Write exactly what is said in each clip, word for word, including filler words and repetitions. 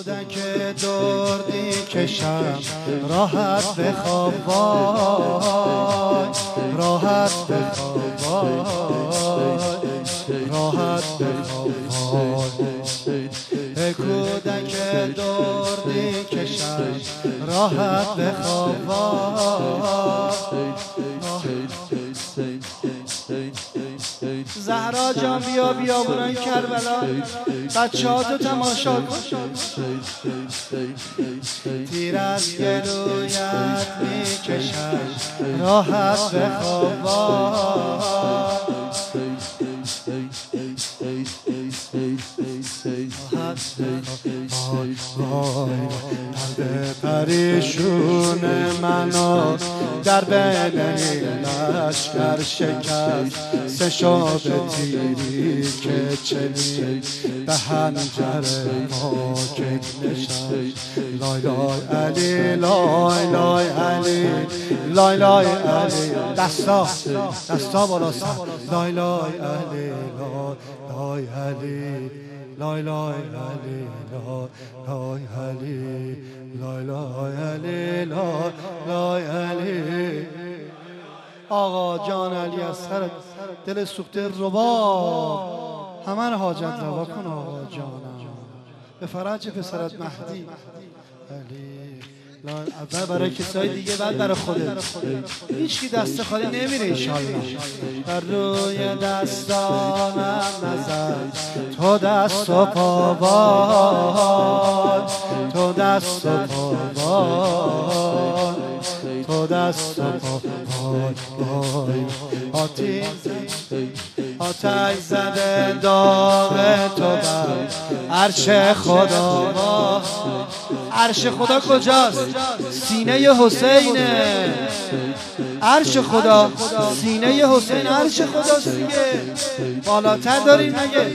کودک دردی کشم راحت بخواب وای، راحت بخواب وای، راحت بخواب وای. کودک دردی کشم راحت بخواب وای. زهرا جان بیا بیا برای کربلا، بچه ها تو تماشا کن. تیر از گلویت میکشم راحت بخواب وای. قلب پریشون منو در بین لشکر شکست، سه شب تیری که چنین به حنجره پاکت نشست. لای لای علی لای لای علی لای لای علی، دستا دستا بالا سر. لای لای علی لای لای علی لای لای علی لای لای علی لای لای علی لای لای علی. آقا جان علی از سرت دل سوخته رباب، همه رو حاجت روا کن آقا جانم، به فرج پسرت مهدی علی. اول برای کسای دیگه بعد برای خودت. هیچکی دست خالی نمیره انشالله. بر روی دستانم نزن تو دست و پا وای، تو دست و پا وای، تو دست و پا وای وای. آتیش آتش زده داغ تو بر عرش خدا وای. عرش خدا کجاست؟ سینه حسینه. عرش خدا سینه حسین، عرش خداست دیگه، بالاتر داریم مگه؟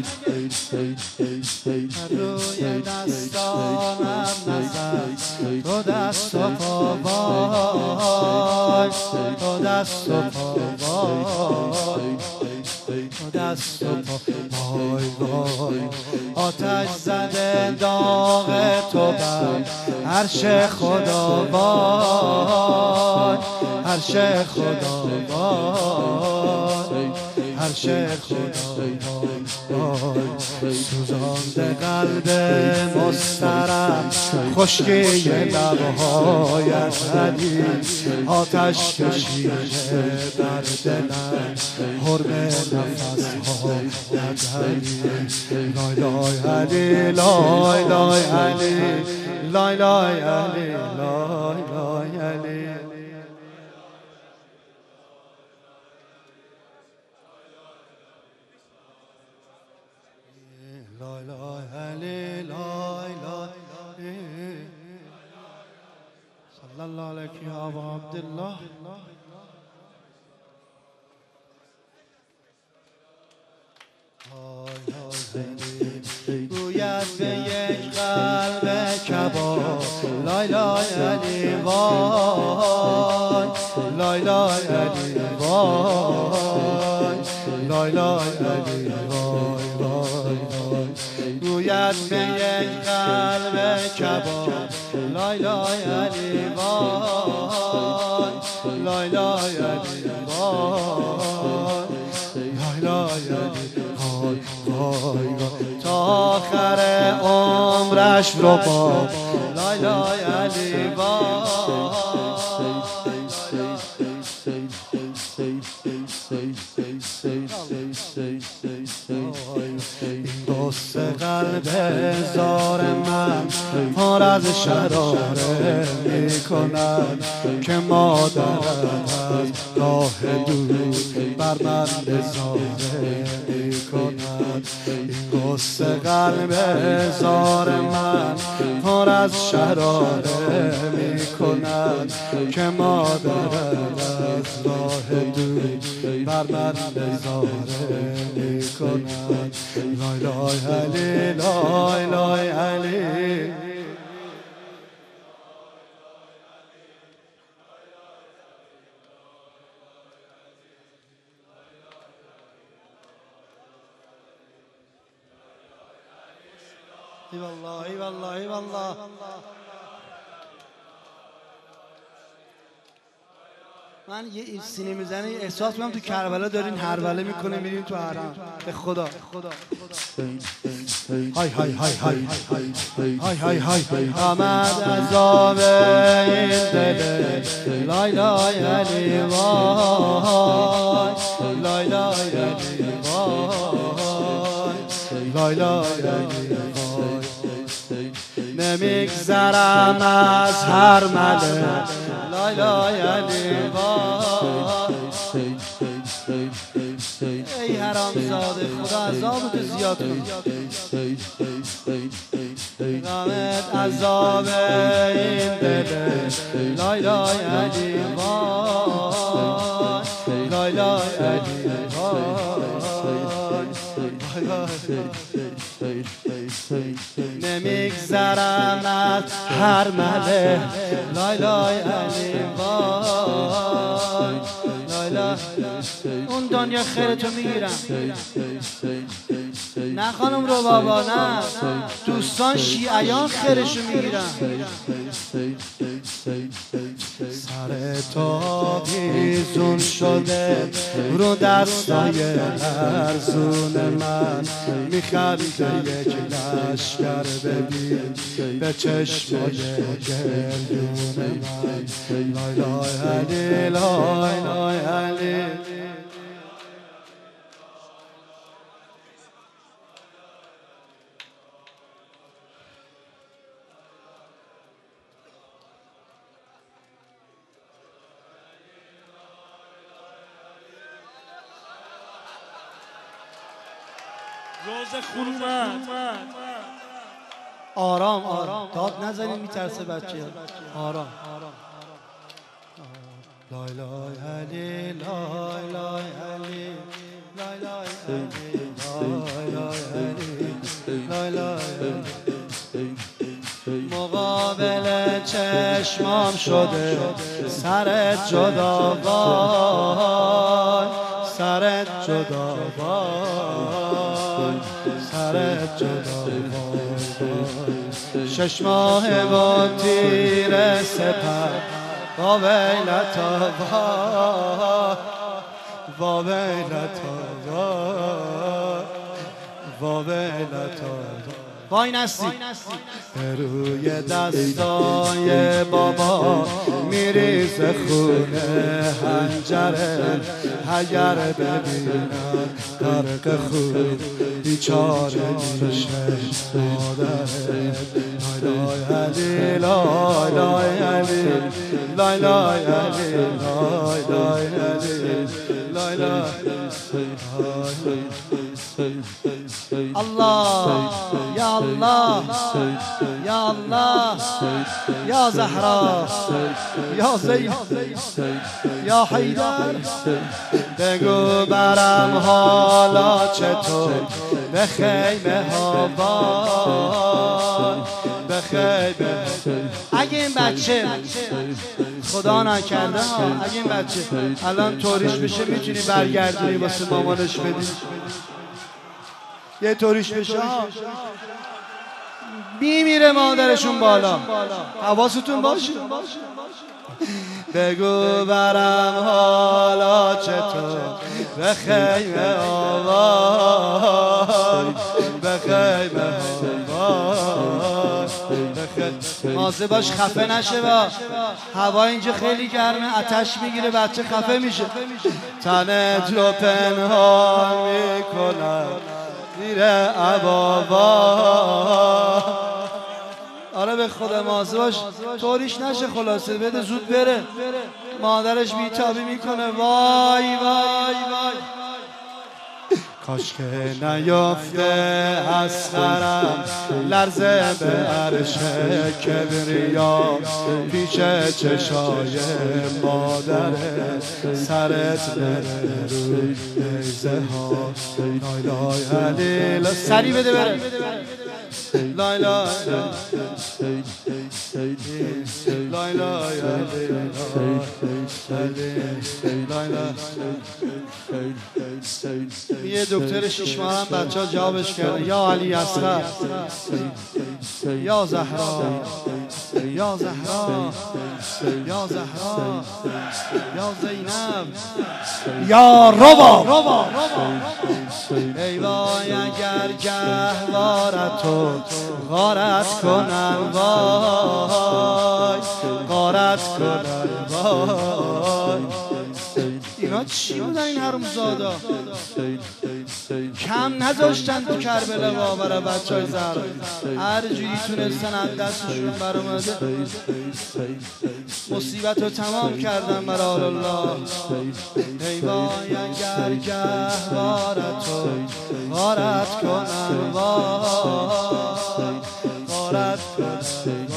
روی دستانم نزن تو دست و پا وای، تو دست و پا وای، تو دست و پا وای وای. آتش زده داغ تو بر عرش خدا وای، عرش خدا وای، عرش خدا وای. سوزانده قلب مضطرب خشکی لبهایت علی، آتش کشیده بر دلم حرم نفسهایت علی. لای لای علی لای لای علی لای لای علی لای لای علی. لای لای علی لای لای صلی الله علیک یا ابا عبدالله. گوید به یک قلب کباب لای لای علی وای، لای لای علی وای، لای لای علی وای وای وای. گوید به یک قلب کباب لای لای علی وای، لای لای علی وای، لای لای علی وای وای وای. تا آخر عمرش رو با لای لای علی وای. این دوست قلب زار من پر از شراره می کند که مادرم از راه دور بر من نظاره می کند. این دوست قلب زار من پر از شراره می کند که مادرم از راه دور بر من نظاره می کند. لای لای علی لای لای علی ای والله ای والله ای والله. من یه سینه میزنه احساس میکنم تو کربلا دارین هربله میکنه میریم تو حرم. به خدا های های های های های های های آمد عذاب این دل لای لای علی وای لای لای علی وای لای لای علی وای نمیگذرم از هر مله لای لای علی وای ای حرامزاده خدا عذابتو زیاد کن غمت عذاب این دل لای لای علی وای لای لای علی وای نمیگذرم از هر مله لای لای علی وای لای لای اون دنیا خیرتو میگیرم نه خانم رو بابا نه دوستان شیعیان خیرشو میگیرم سر تو بیزون شده رو دستای ارزون من میخنده یک لشکر ببین به چشمای گردون من لای لای علی لای لای علی روز خونومت آرام آرام داد نزنید میترسه بچه آرام لای لای علی لای لای علی لای لای علی لای لای علی لای لای مقابل چشمام شده سرت جدا وای سرت جدا وای سرت جدا وای شش ماه با تیر سپر با ویلتا وای با ویلتا وای با ویلتا وای نستی روی دستای بابا میریزه خونه حنجره اگر ببینم غرق خون بیچاره میشه مادره لای لای علی لای لای علی لای لای علی لای لای علی لای لای الله یا الله یا الله یا زهرا یا زین یا حیدر بگو برم حالا چطور به خیمه ها وای به خیمه اگه این بچه خدا نکرده ها اگه این بچه الان طوریش بشه میتونی برگردونی واسه مامانش بدی یه طوریش بشه ها میمیره مادرشون بالا حواستون باشه بگو برم حالا چطور به خیمه آوای به خیمه آوای مازه باش خفه نشه با هوا اینجا خیلی گرمه آتش میگیره بچه خفه میشه تنت رو پنهان میکنم زیر عبابا آره به خدا مازه باش طوریش نشه خلاصه بده زود بره مادرش بیتابی میکنه وای وای وای کاش که نیافته از خرم لرزه به عرش کبریا پیش چشای مادره سرت نره روی نیزه ها لای لای علی سری بده بره لای لای لای لای یه دکتر شیش ماه هم بچه ها جوابش کرده یا علی اصغر یا زهرا یا زهرا یا زهرا یا زینب یا ربا. ای وای اگر گهوارتو غارت کنم وای غارت کنم وای. اینا چی بودن این حرومزادا؟ کم نذاشتن تو کربلا برای بچه های زهرا، هر جوری تونستن از دستشون بر اومده مصیبت رو تمام کردن برای الله. ای وای اگر گهوارتو غارت کنم وای غارت کنم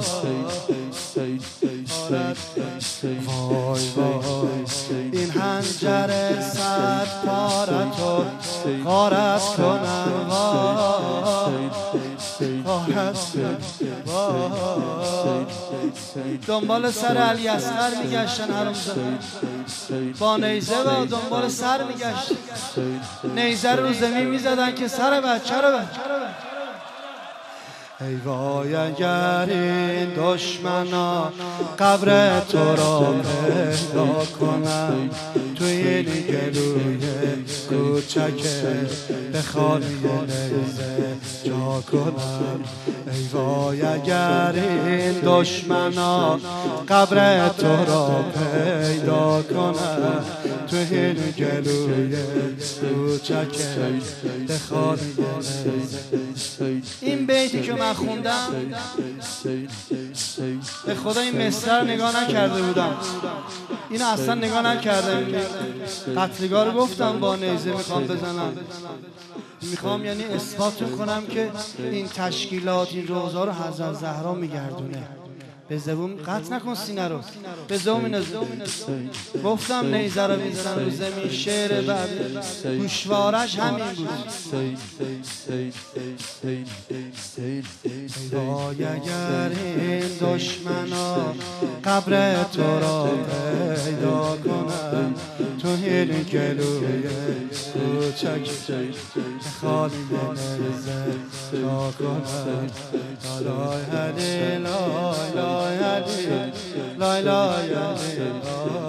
وای وای این حنجر صد پارتو غارت کنم وای غارت کنم وای. دنبال سر علی اصغر میگشتن حرومزاده با نیزه و دنبال سر میگشتن، نیزه رو زمین میزدن که سر بچه رو بچه. ای وای اگر این دشمنا قبر تو را پیدا کنم توی این گلوی کوچک به خانه نیزه جا کنم. ای وای اگر این دشمنا قبر تو را پیدا کنم توی این گلوی کوچک به خانه نیزه. این بیتی که من خوندم به خدا این مصرع نگاه نکرده بودم، اینو اصلا نگاه نکردم. قتلگاه رو گفتم با نیزه میخوام بزنم، میخوام یعنی اثبات کنم که این تشکیلات این روزا رو حضرت زهرا میگردونه. به زبون قطع نکن سینه رو، به زبون نزد گفتم نیزه رو میزنم رو زمین. شعر بعد گوشوارش همین بود. وای اگر این دشمنا قبر تو را پیدا کنم تو این گلوی کوچک خالی نیزه جا کنم. لای علی لای لای علی لای لای علی